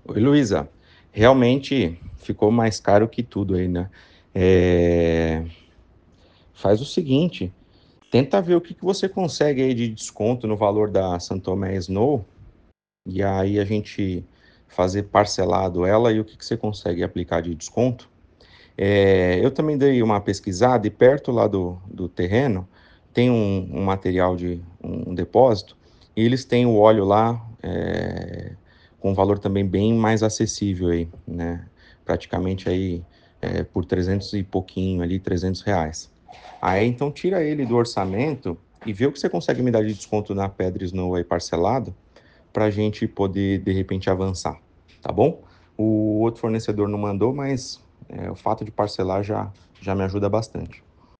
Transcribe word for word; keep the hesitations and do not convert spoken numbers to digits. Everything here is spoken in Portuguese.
Oi, Luísa. Realmente ficou mais caro que tudo aí, né? É, Faz o seguinte, tenta ver o que que você consegue aí de desconto no valor da Santomé Snow, e aí a gente fazer parcelado ela e o que que você consegue aplicar de desconto. É, eu também dei uma pesquisada e perto lá do, do terreno tem um, um material de um, um depósito e eles têm o óleo lá é, com um valor também bem mais acessível aí, né? Praticamente aí é, por trezentos e pouquinho ali, trezentos reais. Aí então tira ele do orçamento e vê o que você consegue me dar de desconto na Pedra Snow aí parcelado para a gente poder de repente avançar, tá bom? O outro fornecedor não mandou, mas é, o fato de parcelar já, já me ajuda bastante.